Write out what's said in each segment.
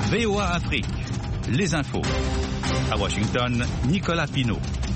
VOA Afrique, les infos. À Washington, Nicolas Pinault.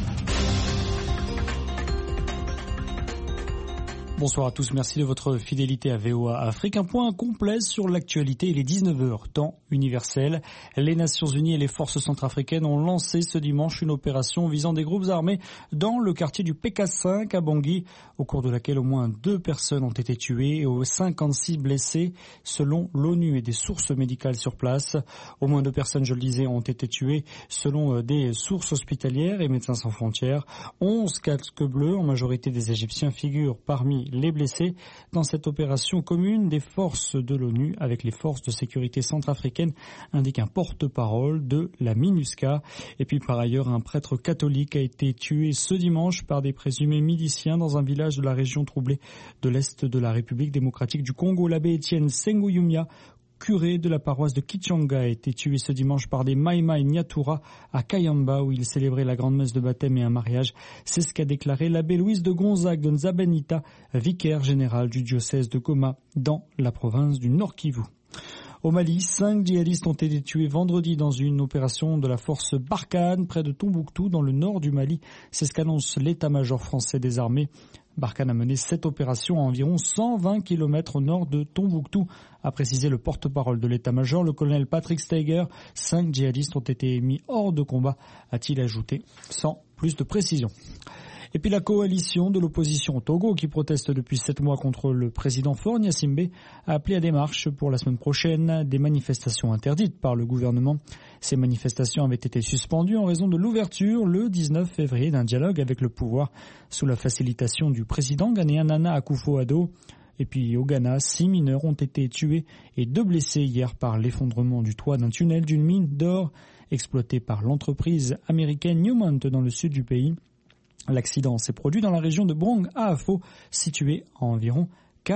Bonsoir à tous, merci de votre fidélité à VOA Afrique. Un point complet sur l'actualité, il est 19h, temps universel. Les Nations Unies et les forces centrafricaines ont lancé ce dimanche une opération visant des groupes armés dans le quartier du PK5 à Bangui, au cours de laquelle au moins 2 personnes ont été tuées et 56 blessées, selon l'ONU et des sources médicales sur place. Au moins 2 personnes, je le disais, ont été tuées selon des sources hospitalières et Médecins sans frontières. 11 casques bleus, en majorité des Égyptiens, figurent parmi les blessés dans cette opération commune des forces de l'ONU avec les forces de sécurité centrafricaines, indique un porte-parole de la MINUSCA. Et puis par ailleurs, un prêtre catholique a été tué ce dimanche par des présumés miliciens dans un village de la région troublée de l'Est de la République démocratique du Congo. L'abbé Étienne Senguyumya, curé de la paroisse de Kichanga, a été tué ce dimanche par des Maïmaï Nyatura à Kayamba, où il célébrait la grande messe de baptême et un mariage. C'est ce qu'a déclaré l'abbé Louise de Gonzague de Nzabanita, vicaire général du diocèse de Goma dans la province du Nord Kivu. Au Mali, 5 djihadistes ont été tués vendredi dans une opération de la force Barkhane près de Tombouctou dans le nord du Mali. C'est ce qu'annonce l'état-major français des armées. Barkhane a mené cette opération à environ 120 km au nord de Tombouctou, a précisé le porte-parole de l'état-major, le colonel Patrick Steiger. 5 djihadistes ont été mis hors de combat, a-t-il ajouté, sans plus de précision. Et puis la coalition de l'opposition au Togo, qui proteste depuis 7 mois contre le président Faure Gnassingbé, a appelé à des marches pour la semaine prochaine, des manifestations interdites par le gouvernement. Ces manifestations avaient été suspendues en raison de l'ouverture le 19 février d'un dialogue avec le pouvoir sous la facilitation du président ghanéen Nana Akufo-Addo. Et puis au Ghana, 6 mineurs ont été tués et 2 blessés hier par l'effondrement du toit d'un tunnel d'une mine d'or exploitée par l'entreprise américaine Newmont dans le sud du pays. L'accident s'est produit dans la région de Brong-Ahafo, située à environ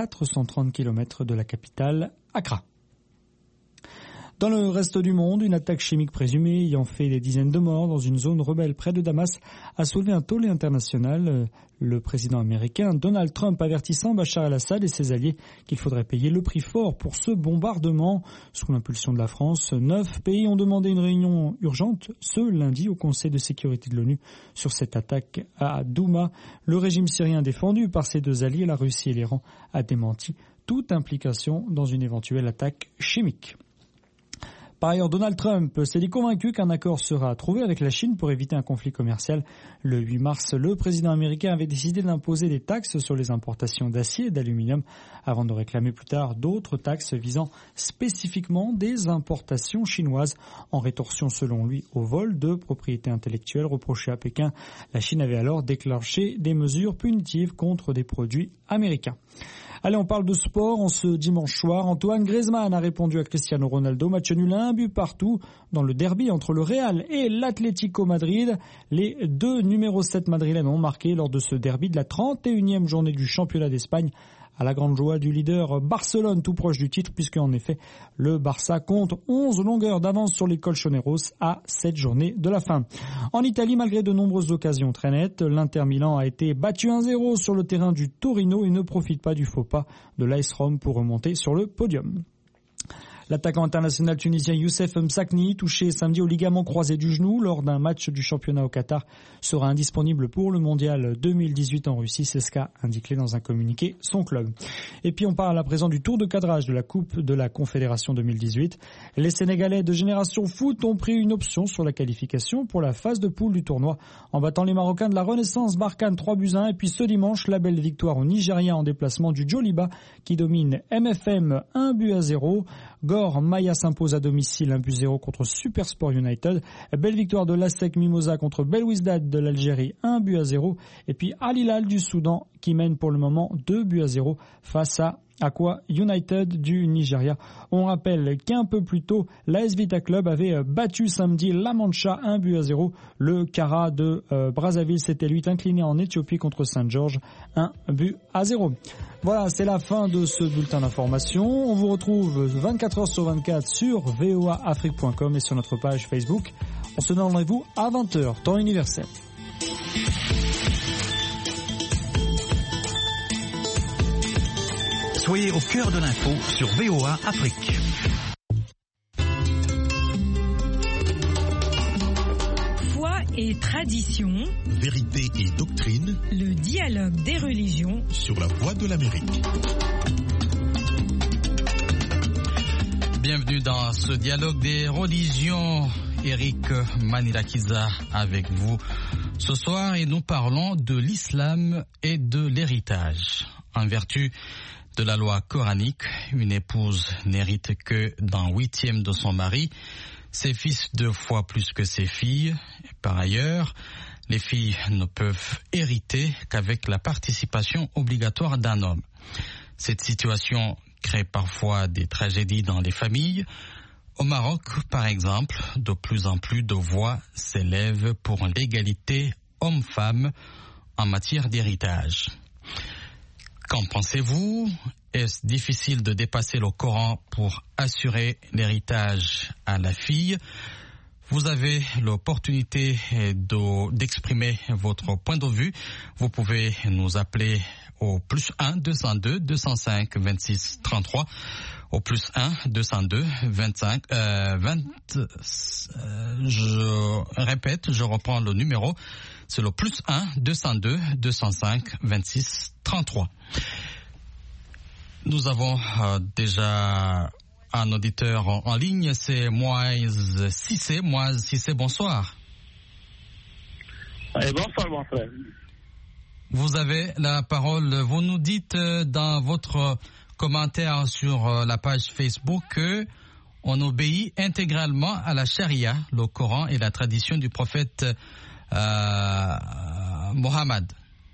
430 km de la capitale, Accra. Dans le reste du monde, une attaque chimique présumée ayant fait des dizaines de morts dans une zone rebelle près de Damas a soulevé un tollé international. Le président américain Donald Trump avertissant Bachar el-Assad et ses alliés qu'il faudrait payer le prix fort pour ce bombardement. Sous l'impulsion de la France, 9 pays ont demandé une réunion urgente ce lundi au Conseil de sécurité de l'ONU sur cette attaque à Douma. Le régime syrien défendu par ses 2 alliés, la Russie et l'Iran, a démenti toute implication dans une éventuelle attaque chimique. Par ailleurs, Donald Trump s'est dit convaincu qu'un accord sera trouvé avec la Chine pour éviter un conflit commercial. Le 8 mars, le président américain avait décidé d'imposer des taxes sur les importations d'acier et d'aluminium avant de réclamer plus tard d'autres taxes visant spécifiquement des importations chinoises en rétorsion selon lui au vol de propriété intellectuelle reproché à Pékin. La Chine avait alors déclenché des mesures punitives contre des produits américains. Allez, on parle de sport en ce dimanche soir. Antoine Griezmann a répondu à Cristiano Ronaldo. Match nul 1 but partout dans le derby entre le Real et l'Atlético Madrid. Les 2 numéros 7 madrilènes ont marqué lors de ce derby de la 31e journée du championnat d'Espagne, à la grande joie du leader Barcelone, tout proche du titre, puisque en effet, le Barça compte 11 longueurs d'avance sur les Colchoneros à 7 journées de la fin. En Italie, malgré de nombreuses occasions très nettes, l'Inter Milan a été battu 1-0 sur le terrain du Torino et ne profite pas du faux pas de l'AS Rome pour remonter sur le podium. L'attaquant international tunisien Youssef Msakni, touché samedi au ligament croisé du genou lors d'un match du championnat au Qatar, sera indisponible pour le mondial 2018 en Russie. C'est ce qu'a indiqué dans un communiqué son club. Et puis on parle à présent du tour de cadrage de la Coupe de la Confédération 2018. Les Sénégalais de Génération Foot ont pris une option sur la qualification pour la phase de poule du tournoi en battant les Marocains de la Renaissance Barkhane 3-1. Et puis ce dimanche, la belle victoire au Nigeria en déplacement du Djoliba qui domine MFM 1-0. Gor Maya s'impose à domicile 1-0 contre Supersport United. Belle victoire de l'ASEC Mimosa contre Belwizdad de l'Algérie 1-0. Et puis Al Hilal du Soudan qui mène pour le moment 2-0 face à Aqua United du Nigeria. On rappelle qu'un peu plus tôt, l'AS Vita Club avait battu samedi La Mancha 1-0. Le Kara de Brazzaville s'était lui incliné en Éthiopie contre Saint-Georges 1-0. Voilà, c'est la fin de ce bulletin d'information. On vous retrouve 24h sur 24 sur voaafrique.com et sur notre page Facebook. On se donne rendez-vous à 20h, temps universel. Soyez au cœur de l'info sur VOA Afrique. et tradition, vérité et doctrine, le dialogue des religions sur la Voix de l'Amérique. Bienvenue dans ce dialogue des religions. Eric Manilakiza avec vous ce soir et nous parlons de l'islam et de l'héritage. En vertu de la loi coranique, une épouse n'hérite que d'un 8e de son mari, ses fils 2 fois plus que ses filles. Par ailleurs, les filles ne peuvent hériter qu'avec la participation obligatoire d'un homme. Cette situation crée parfois des tragédies dans les familles. Au Maroc, par exemple, de plus en plus de voix s'élèvent pour l'égalité homme-femme en matière d'héritage. Qu'en pensez-vous? Est-ce difficile de dépasser le Coran pour assurer l'héritage à la fille? Vous avez l'opportunité d'exprimer votre point de vue. Vous pouvez nous appeler au +1 202 205 26 33, au +1 202 25 je répète, je reprends le numéro, c'est le +1 202 205 26 33. Nous avons déjà un auditeur en ligne, c'est Moise Cissé. Moise Cissé, bonsoir. Bonsoir, mon frère. Vous avez la parole. Vous nous dites dans votre commentaire sur la page Facebook que on obéit intégralement à la charia, le Coran et la tradition du prophète Mohammed.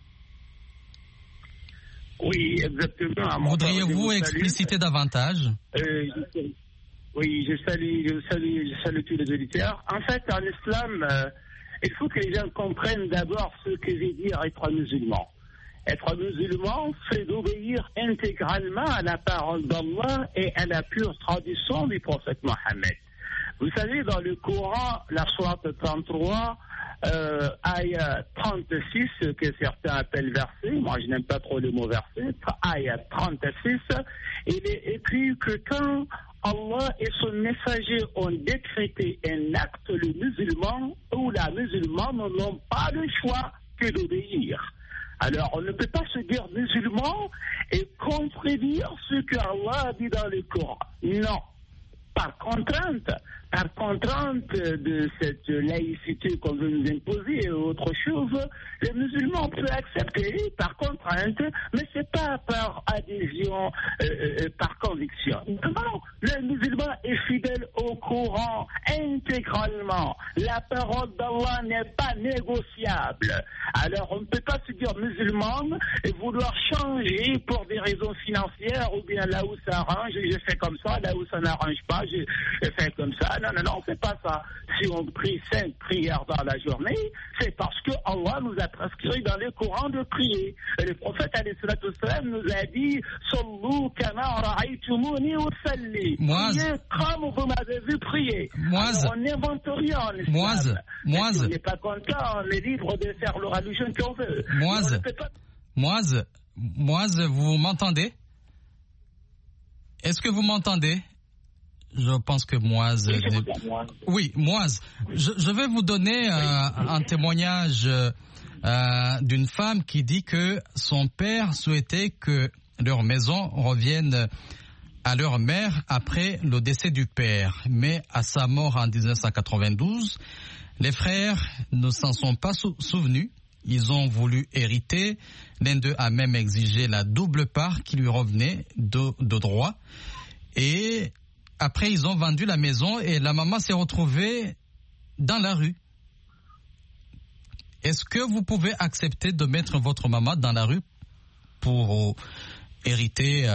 Oui, exactement. Voudriez-vous expliciter davantage? Oui, je salue tous les auditeurs. En fait, en islam, il faut que les gens comprennent d'abord ce que veut dire être musulman. Être musulman, c'est d'obéir intégralement à la parole d'Allah et à la pure tradition du prophète Mohammed. Vous savez, dans le Coran, la sourate 33, ayat 36, que certains appellent verset, moi je n'aime pas trop le mot verset, ayat 36, il est écrit que quand Allah et son messager ont décrété un acte, le musulman ou la musulmane n'ont pas le choix que d'obéir. Alors, on ne peut pas se dire musulman et contredire ce que Allah a dit dans le Coran. Non. Par contrainte de cette laïcité qu'on veut nous imposer et autre chose, les musulmans peuvent accepter par contrainte, mais c'est pas par adhésion, par conviction. Non, le musulman est fidèle au Coran intégralement. La parole d'Allah n'est pas négociable. Alors on ne peut pas se dire musulman et vouloir changer pour des raisons financières ou bien là où ça arrange, je fais comme ça, là où ça n'arrange pas, je fais comme ça. Non, c'est pas ça. Si on prie 5 prières dans la journée, c'est parce que Allah nous a prescrit dans le Coran de prier. Et le prophète alayhi salatu wassalam nous a dit Sallu kama ra'aytumuni usalli. Priez comme vous m'avez vu prier. Alors, on n'invente rien en islam. Si on n'est pas content, on est libre de faire la religion qu'on veut. Moise, vous m'entendez? Est-ce que vous m'entendez? Je pense que Moise... Oui, Moise. Je vais vous donner un témoignage d'une femme qui dit que son père souhaitait que leur maison revienne à leur mère après le décès du père. Mais à sa mort en 1992, les frères ne s'en sont pas souvenus. Ils ont voulu hériter. L'un d'eux a même exigé la double part qui lui revenait de droit. Et après, ils ont vendu la maison et la maman s'est retrouvée dans la rue. Est-ce que vous pouvez accepter de mettre votre maman dans la rue pour hériter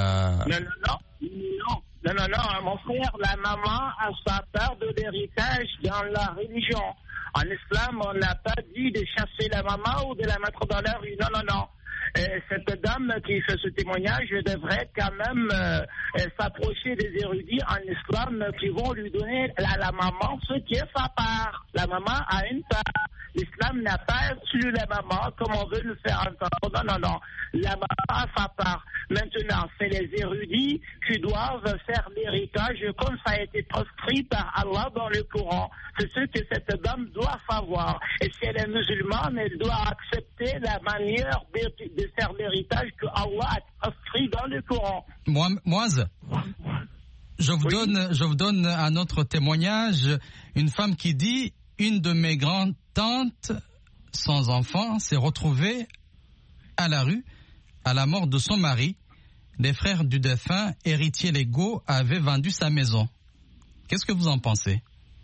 Non, mon frère, la maman a sa part de l'héritage dans la religion. En islam, on n'a pas dit de chasser la maman ou de la mettre dans la rue. Non. Cette dame qui fait ce témoignage devrait quand même s'approcher des érudits en islam qui vont lui donner à la maman ce qui est sa part. La maman a une part. L'islam n'a pas exclu la maman comme on veut nous faire entendre. Non. La maman a sa part. Maintenant, c'est les érudits qui doivent faire l'héritage comme ça a été prescrit par Allah dans le Coran. C'est ce que cette dame doit savoir. Et si elle est musulmane, elle doit accepter la manière de faire l'héritage que Allah a prescrit dans le Coran. Moise, je vous donne un autre témoignage. Une femme qui dit: une de mes grandes tantes sans enfant s'est retrouvée à la rue à la mort de son mari. Les frères du défunt, héritiers légaux, avaient vendu sa maison. Qu'est-ce que vous en pensez?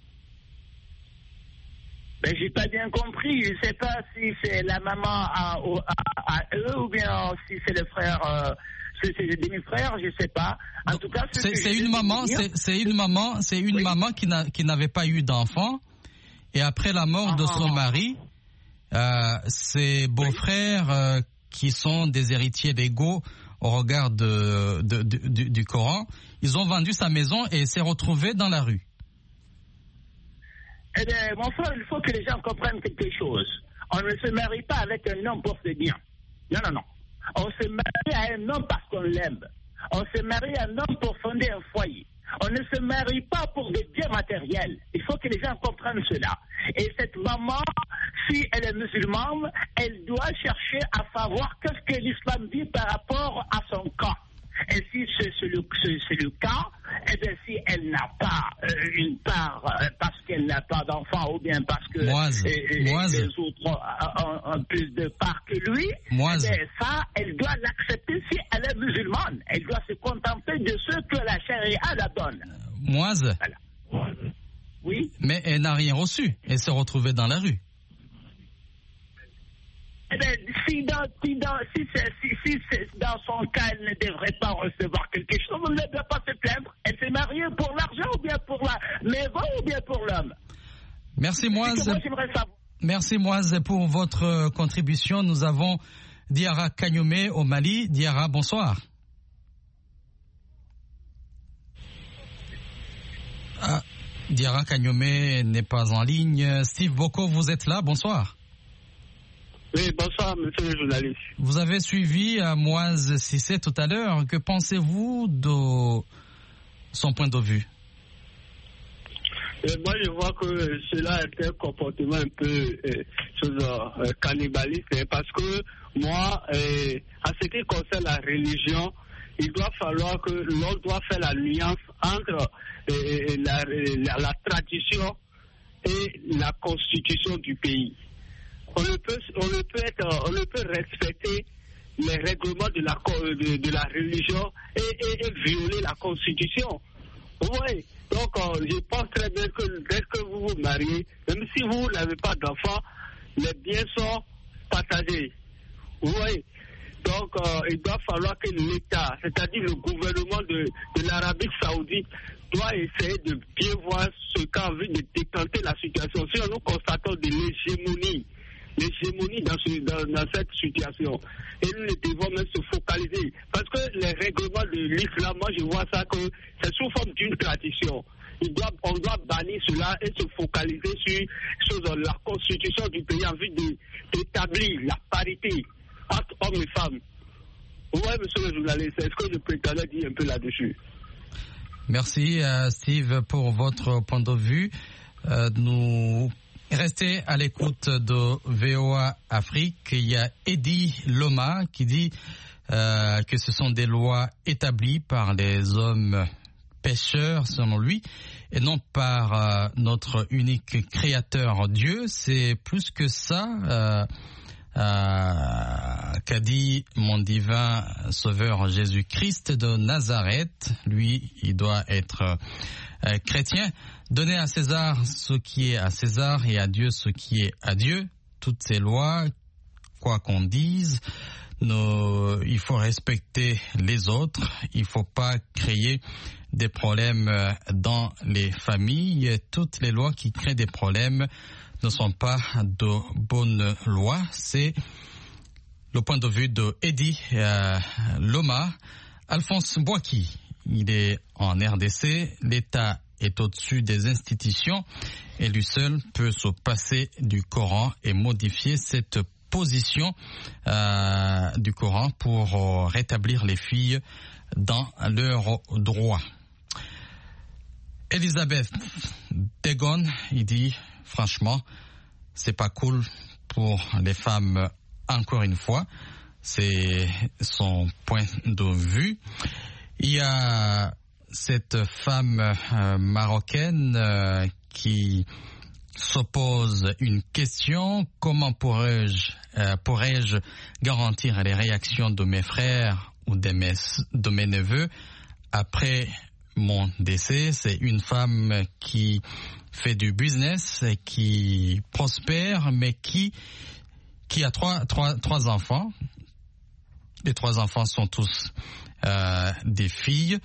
J'ai pas bien compris. Je sais pas si c'est la maman à eux ou bien si c'est le frère. C'est des demi-frères, je sais pas. En tout cas, c'est une maman. C'est une maman qui n'avait pas eu d'enfant. Et après la mort de son mari, ses beaux-frères qui sont des héritiers légaux au regard du Coran, ils ont vendu sa maison et s'est retrouvé dans la rue. Eh bien, mon frère, il faut que les gens comprennent quelque chose. On ne se marie pas avec un homme pour ses biens. Non. On se marie à un homme parce qu'on l'aime. On se marie à un homme pour fonder un foyer. On ne se marie pas pour des biens matériels. Il faut que les gens comprennent cela. Et cette maman, si elle est musulmane, elle doit chercher à savoir qu'est-ce que l'islam dit par rapport à son cas. Et si c'est le cas, eh bien, si elle n'a pas une part parce qu'elle n'a pas d'enfant ou bien parce que les autres ont plus de part que lui, eh bien, ça, elle doit l'accepter si elle est musulmane. Elle doit se contenter de ce que la charia la donne. Moise. Voilà. Oui. Mais elle n'a rien reçu. Elle s'est retrouvée dans la rue. Eh bien, si dans son cas, elle ne devrait pas recevoir quelque chose, elle ne doit pas se plaindre. Elle s'est mariée pour l'argent ou bien pour la maison ou bien pour l'homme. Merci Moise. Merci Moise pour votre contribution. Nous avons Diarra Kanyome au Mali. Diarra, bonsoir. Diarra Kanyome n'est pas en ligne. Steve Boko, vous êtes là, bonsoir. Oui, bonsoir, monsieur le journaliste. Vous avez suivi Moise Cissé tout à l'heure. Que pensez-vous de son point de vue? Moi, je vois que cela est un comportement un peu cannibaliste, parce que moi, en ce qui concerne la religion, il doit falloir que l'on doit faire la nuance entre la tradition et la constitution du pays. On ne peut respecter les règlements de la religion et violer la constitution. Vous voyez? Donc, je pense très bien que dès que vous vous mariez, même si vous n'avez pas d'enfant, les biens sont partagés. Vous voyez? Donc, il doit falloir que l'État, c'est-à-dire le gouvernement de l'Arabie Saoudite, doit essayer de bien voir ce qu'a envie de décanter la situation. Si nous constatons de l'hégémonie dans cette situation. Et nous devons même se focaliser. Parce que les règlements de l'islam, moi je vois ça que c'est sous forme d'une tradition. On doit bannir cela et se focaliser sur la constitution du pays en vue d'établir la parité entre hommes et femmes. Vous voyez, monsieur le journaliste, est-ce que je prétendais dire un peu là-dessus? Merci Steve pour votre point de vue. Nous restez à l'écoute de VOA Afrique. Il y a Eddie Loma qui dit que ce sont des lois établies par les hommes pécheurs, selon lui, et non par notre unique créateur Dieu. C'est plus que ça qu'a dit mon divin sauveur Jésus-Christ de Nazareth. Lui, il doit être chrétien. Donner à César ce qui est à César et à Dieu ce qui est à Dieu. Toutes ces lois, quoi qu'on dise, il faut respecter les autres. Il ne faut pas créer des problèmes dans les familles. Toutes les lois qui créent des problèmes ne sont pas de bonnes lois. C'est le point de vue de Eddie Loma. Alphonse Boaki, il est en RDC. L'État est au-dessus des institutions et lui seul peut se passer du Coran et modifier cette position du Coran pour rétablir les filles dans leurs droits. Elisabeth Degon, il dit franchement, c'est pas cool pour les femmes, encore une fois. C'est son point de vue. Il y a cette femme marocaine qui s'oppose une question: comment pourrais-je garantir les réactions de mes frères ou de mes neveux après mon décès? C'est une femme qui fait du business, qui prospère, mais qui a trois enfants. Les 3 enfants sont tous des filles.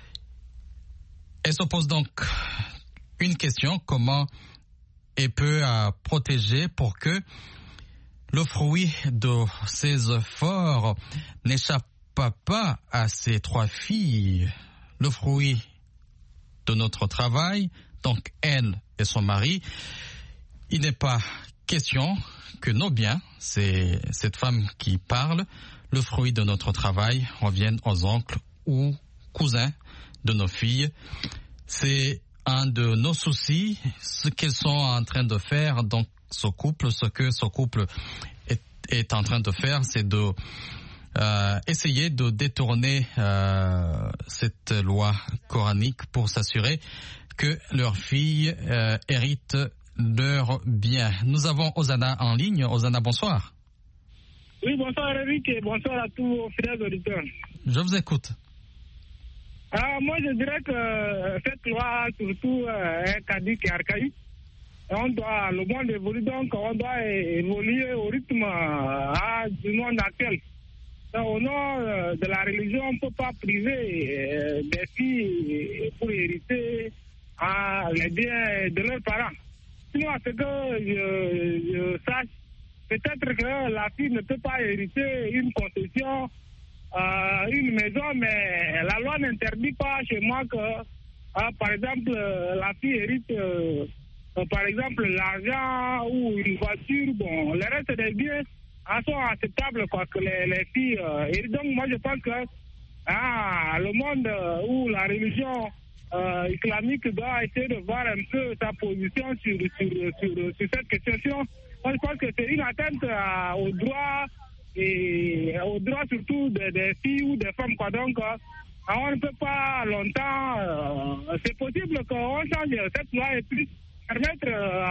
Elle se pose donc une question: comment elle peut protéger pour que le fruit de ses efforts n'échappe pas à ces 3 filles, le fruit de notre travail, donc elle et son mari. Il n'est pas question que nos biens, c'est cette femme qui parle, le fruit de notre travail revienne aux oncles ou cousins de nos filles. C'est un de nos soucis, ce qu'elles sont en train de faire dans ce couple. Ce que ce couple est en train de faire, c'est de essayer de détourner cette loi coranique pour s'assurer que leurs filles héritent leurs biens. Nous avons Osana en ligne. Osana, bonsoir. Oui, bonsoir Eric et bonsoir à tous vos fidèles auditeurs. Je vous écoute. Moi, je dirais que cette loi, surtout, est caduque et archaïque. Le monde évolue, donc on doit évoluer au rythme du monde actuel. Donc, au nom de la religion, on ne peut pas priver des filles pour hériter les biens de leurs parents. Sinon, à ce que je sache, peut-être que la fille ne peut pas hériter une concession, une maison, mais la loi n'interdit pas chez moi que, par exemple, la fille hérite, par exemple, l'argent ou une voiture. Bon, le reste des biens sont acceptables, quoi, que les filles héritent. Donc, moi, je pense que le monde où la religion islamique doit essayer de voir un peu sa position sur cette question. Moi, je pense que c'est une atteinte aux droits et aux droits surtout des filles ou des femmes, quoi. Donc, on ne peut pas longtemps. C'est possible qu'on change cette loi et puis permettre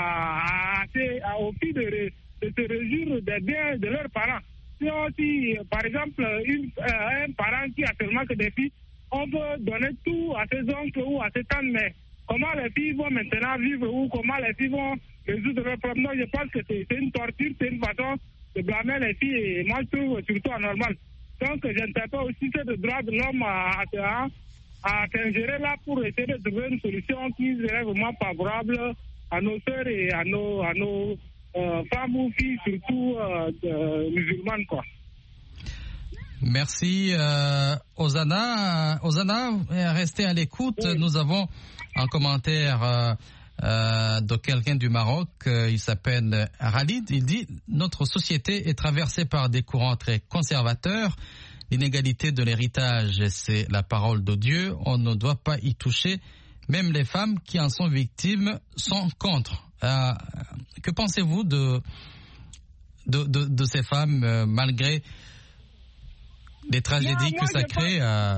aux filles de se réjouir des biens de leurs parents. Sinon, si, par exemple, un parent qui a seulement que des filles, on peut donner tout à ses oncles ou à ses tantes, mais comment les filles vont maintenant vivre ou comment les filles vont résoudre leurs problèmes? Je pense que c'est une torture, c'est une façon de blâmer les filles et moi je trouve surtout anormal. Donc je ne sais pas aussi c'est le droit de l'homme à s'ingérer là pour essayer de trouver une solution qui serait vraiment favorable à nos sœurs et à nos femmes ou filles, surtout musulmanes, quoi. Merci Osana. Osana, restez à l'écoute. Oui. Nous avons un commentaire de quelqu'un du Maroc. Il s'appelle Khalid. Il dit: notre société est traversée par des courants très conservateurs. L'inégalité de l'héritage, c'est la parole de Dieu. On ne doit pas y toucher. Même les femmes qui en sont victimes sont contre. Que pensez-vous de ces femmes malgré les tragédies que ça crée?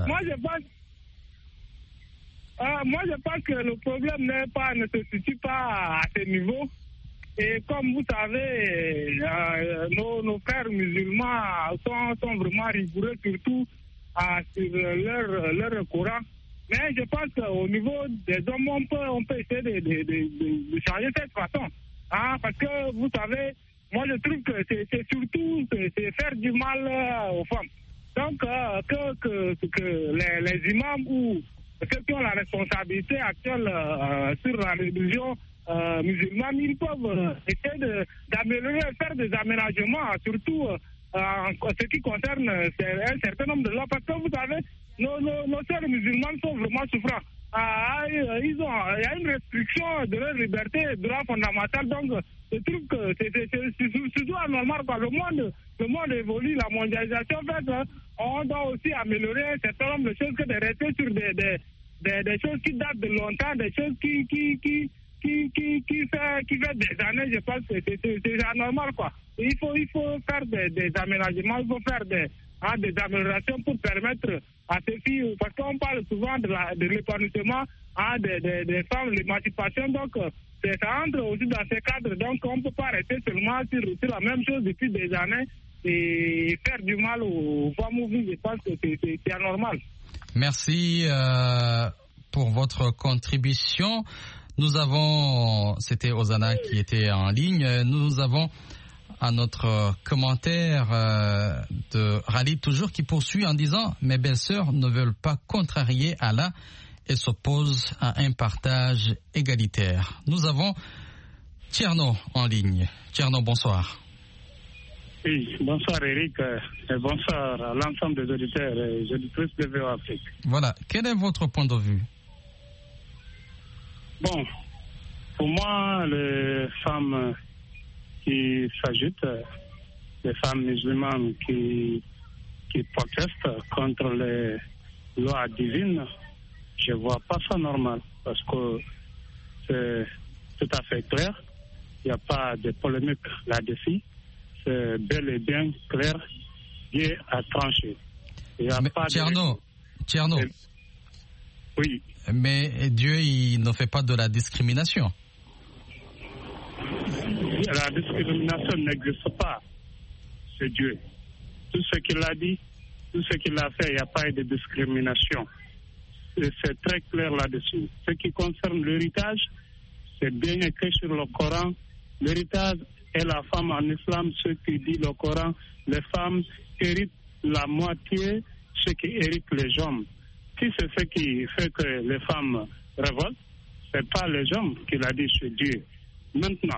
Moi, je pense que le problème ne se situe pas à ce niveau. Et comme vous savez, nos frères musulmans sont vraiment rigoureux, surtout sur leur Coran. Mais je pense qu'au niveau des hommes, on peut essayer de changer cette façon. Parce que vous savez, moi je trouve que c'est surtout faire du mal aux femmes. Donc, que les imams ou ceux qui ont la responsabilité actuelle sur la religion musulmane, ils peuvent essayer d'améliorer, faire des aménagements, surtout en ce qui concerne un certain nombre de lois. Parce que vous savez, nos sœurs musulmanes sont vraiment souffrants. il y a une restriction de leur liberté, droit fondamental. Donc, je trouve que c'est surtout anormal. Le monde évolue, la mondialisation fait, on doit aussi améliorer un certain nombre de choses que de rester sur des choses qui datent de longtemps, des choses qui fait des années. Je pense que c'est anormal, quoi. Il faut faire des aménagements, il faut faire des améliorations pour permettre à ces filles, parce qu'on parle souvent de l'épanouissement des femmes, l'émancipation, donc ça entre aussi dans ces cadres, donc on ne peut pas rester seulement sur la même chose depuis des années et faire du mal aux femmes oubliées. Je pense que c'est anormal. Merci pour votre contribution. C'était Ozana qui était en ligne, nous avons à notre commentaire de Rally toujours qui poursuit en disant « Mes belles-sœurs ne veulent pas contrarier Allah et s'opposent à un partage égalitaire ». Nous avons Tierno en ligne. Tierno, bonsoir. Oui, bonsoir Eric, et bonsoir à l'ensemble des auditeurs et auditrices de VOA Afrique. Voilà, quel est votre point de vue? Bon, pour moi, les femmes qui s'agitent, les femmes musulmanes qui protestent contre les lois divines, je ne vois pas ça normal parce que c'est tout à fait clair. Il n'y a pas de polémique là-dessus. C'est bel et bien clair. Dieu a tranché. Tierno. Oui. Mais Dieu, il ne fait pas de la discrimination. La discrimination n'existe pas. C'est Dieu. Tout ce qu'il a dit, tout ce qu'il a fait, il n'y a pas eu de discrimination. Et c'est très clair là-dessus. Ce qui concerne l'héritage, c'est bien écrit sur le Coran. L'héritage est la femme en islam, ce qui dit le Coran. Les femmes héritent la moitié, ce qui héritent les hommes. Si c'est ce qui fait que les femmes révoltent, ce n'est pas les hommes qui l'a dit, c'est Dieu. Maintenant,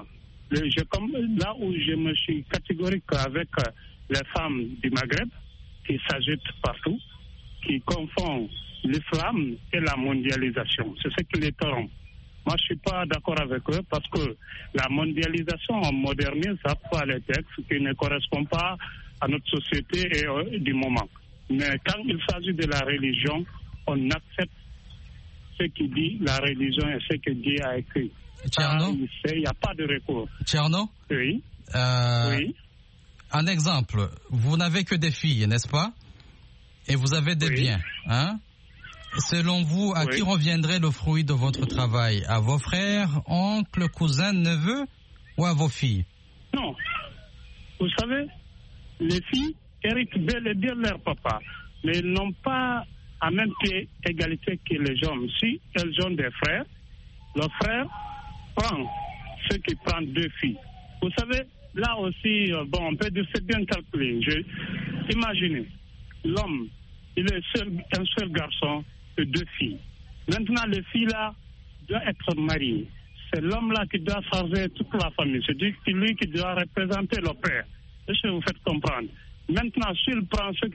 là où je me suis catégorique avec les femmes du Maghreb, qui s'agitent partout, qui confondent l'islam et la mondialisation. C'est ce qui les trompe. Moi, je ne suis pas d'accord avec eux parce que la mondialisation, on modernise parfois les textes qui ne correspondent pas à notre société et du moment. Mais quand il s'agit de la religion, on accepte ce qui dit la religion et ce que Dieu a écrit. Tierno, il n'y a pas de recours. Tierno, oui. Oui. Un exemple, vous n'avez que des filles, n'est-ce pas? Et vous avez des biens, hein? Selon vous, à qui reviendrait le fruit de votre travail? À vos frères, oncles, cousins, neveux ou à vos filles? Non. Vous savez, les filles héritent bel et bien leur papa, mais ils n'ont pas à même pied égalité que les hommes. Si elles ont des frères, le frère prend ce qui prend deux filles. Vous savez, là aussi, on peut dire c'est bien calculé. Imaginez, l'homme, il est un seul garçon et deux filles. Maintenant, les filles-là doivent être mariées. C'est l'homme-là qui doit charger toute la famille. C'est lui qui doit représenter le père. Est-ce que vous faites comprendre? Maintenant, s'il prend ce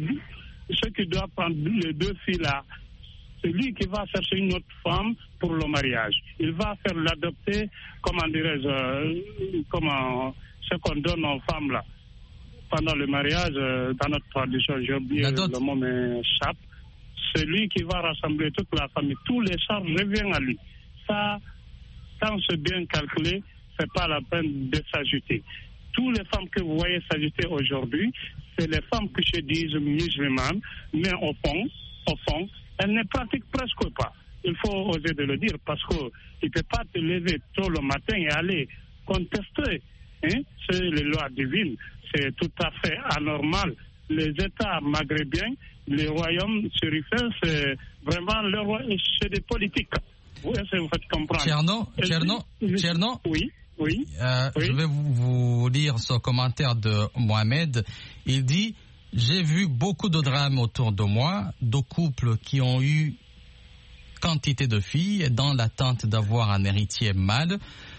qui doit prendre les deux filles-là, c'est lui qui va chercher une autre femme pour le mariage. Il va faire l'adopter, comment dirais-je, ce qu'on donne aux femmes là. Pendant le mariage, dans notre tradition, j'ai oublié le mot m'échappe. C'est lui qui va rassembler toute la famille. Tous les charges reviennent à lui. Ça, quand c'est bien calculé, c'est pas la peine de s'ajouter. Toutes les femmes que vous voyez s'ajouter aujourd'hui, c'est les femmes que je dis musulmanes, mais au fond, elles ne pratiquent presque pas. Il faut oser de le dire parce que tu ne peux pas te lever tôt le matin et aller contester c'est les lois divines. C'est tout à fait anormal. Les États maghrébiens, les royaumes sérifins, c'est vraiment c'est des politiques. Vous faites comprendre. Tierno. Oui. Je vais vous lire ce commentaire de Mohamed. Il dit: j'ai vu beaucoup de drames autour de moi, de couples qui ont eu quantité de filles dans l'attente d'avoir un héritier mâle.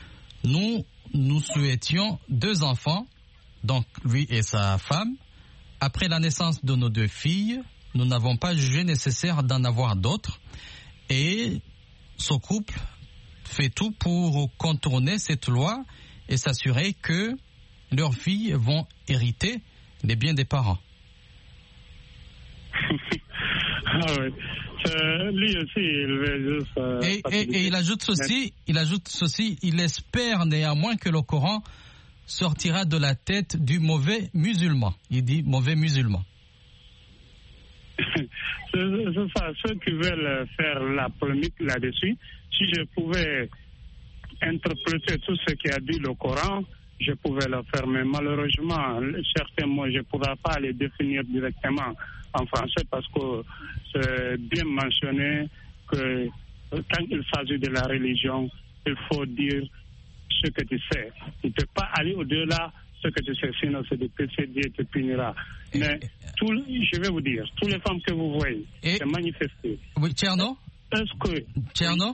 Nous souhaitions 2 enfants, donc lui et sa femme. Après la naissance de nos 2 filles, nous n'avons pas jugé nécessaire d'en avoir d'autres. Et ce couple fait tout pour contourner cette loi et s'assurer que leurs filles vont hériter les biens des parents. Ah oui. Lui aussi, il veut juste... Et il ajoute ceci, il espère néanmoins que le Coran sortira de la tête du mauvais musulman. Il dit mauvais musulman. C'est ça, ceux qui veulent faire la polémique là-dessus, si je pouvais interpréter tout ce qui a dit le Coran, je pouvais le faire, mais malheureusement, certains mots, je ne pourrais pas les définir directement en français parce que c'est bien mentionné que quand il s'agit de la religion, il faut dire ce que tu sais. Tu ne peux pas aller au-delà de ce que tu sais, sinon c'est de péché, Dieu te punira. Mais je vais vous dire, toutes les femmes que vous voyez se manifester. Oui, Tcherno? Est-ce que... Tcherno?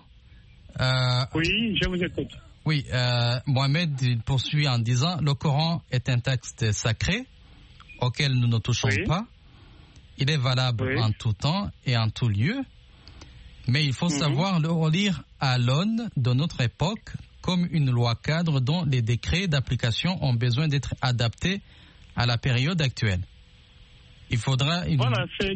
Oui, je vous écoute. Oui, Mohamed poursuit en disant le Coran est un texte sacré auquel nous ne touchons pas. Il est valable en tout temps et en tout lieu, mais il faut savoir le relire à l'aune de notre époque comme une loi cadre dont les décrets d'application ont besoin d'être adaptés à la période actuelle. Il faudra... Voilà, c'est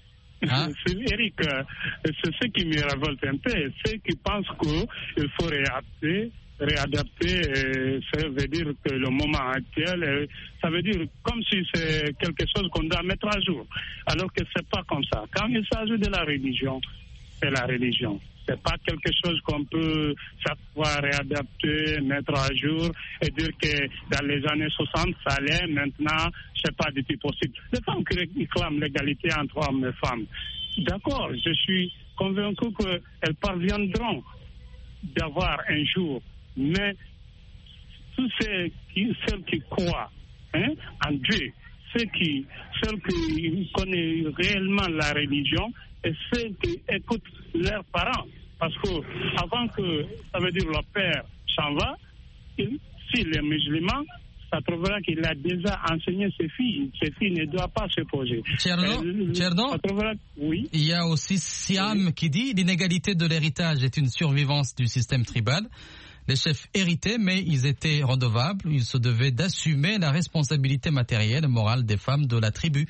Eric, c'est ce qui me révolte un peu. Ceux qui pensent qu'il faut réadapter, ça veut dire que le moment actuel, ça veut dire comme si c'est quelque chose qu'on doit mettre à jour, alors que c'est pas comme ça. Quand il s'agit de la religion, c'est la religion. C'est pas quelque chose qu'on peut chaque fois réadapter, mettre à jour et dire que dans les années 60 ça allait, maintenant c'est pas du tout possible. Les femmes qui réclament l'égalité entre hommes et femmes, d'accord, je suis convaincu qu'elles parviendront d'avoir un jour. Mais tous celles qui croient en Dieu, celles qui connaissent réellement la religion et celles qui écoutent leurs parents, parce que avant que, ça veut dire le père s'en va, s'il est musulman, ça trouvera qu'il a déjà enseigné ses filles ne doivent pas se poser. Tcherno, oui. Il y a aussi Siam qui dit l'inégalité de l'héritage est une survivance du système tribal. Les chefs héritaient, mais ils étaient redevables. Ils se devaient d'assumer la responsabilité matérielle et morale des femmes de la tribu.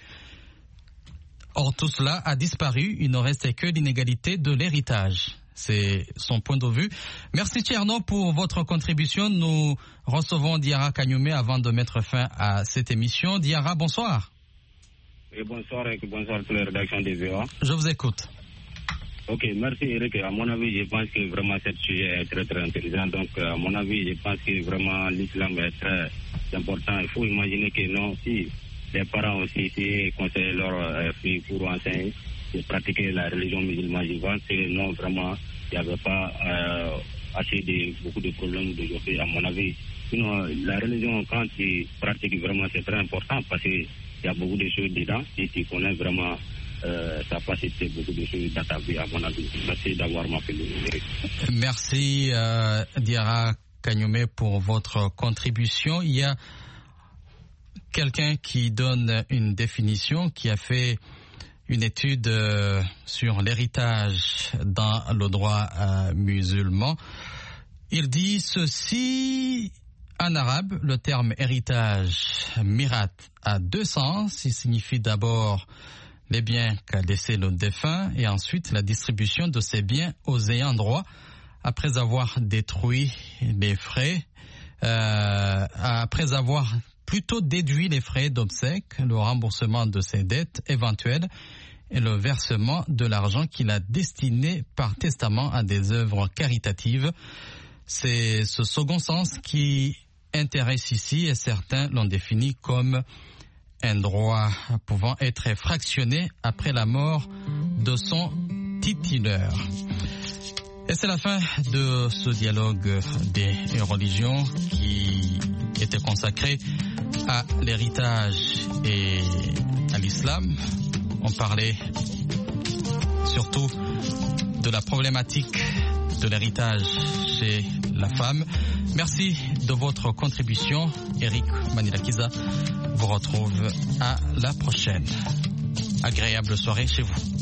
Or, tout cela a disparu. Il ne restait que l'inégalité de l'héritage. C'est son point de vue. Merci Tcherno pour votre contribution. Nous recevons Diarra Kagnoumé avant de mettre fin à cette émission. Diarra, bonsoir. Et bonsoir à toute la rédaction des VOA. Je vous écoute. Ok, merci Eric. À mon avis, je pense que vraiment ce sujet est très très intéressant. Donc, à mon avis, je pense que vraiment l'islam est très important. Il faut imaginer que non, si les parents aussi conseillent leurs filles pour enseigner et pratiquer la religion musulmane, je pense que non, vraiment, il n'y avait pas beaucoup de problèmes d'aujourd'hui, à mon avis. Sinon, la religion, quand tu pratiques vraiment, c'est très important parce qu'il y a beaucoup de choses dedans et tu connais vraiment. Ça a facilité beaucoup de choses dans ta vie, à mon avis. Merci d'avoir m'appelé. Merci Diarra Kagnoumé pour votre contribution. Il y a quelqu'un qui donne une définition, qui a fait une étude sur l'héritage dans le droit musulman. Il dit ceci: en arabe, le terme héritage, mirat, a deux sens. Il signifie d'abord les biens qu'a laissé le défunt et ensuite la distribution de ces biens aux ayants droit après avoir détruit les frais, après avoir plutôt déduit les frais d'obsèques, le remboursement de ses dettes éventuelles et le versement de l'argent qu'il a destiné par testament à des œuvres caritatives. C'est ce second sens qui intéresse ici et certains l'ont défini comme un droit pouvant être fractionné après la mort de son titulaire. Et c'est la fin de ce dialogue des religions qui était consacré à l'héritage et à l'islam. On parlait surtout de la problématique de l'héritage chez la femme. Merci de votre contribution. Eric Manilakiza vous retrouve à la prochaine. Agréable soirée chez vous.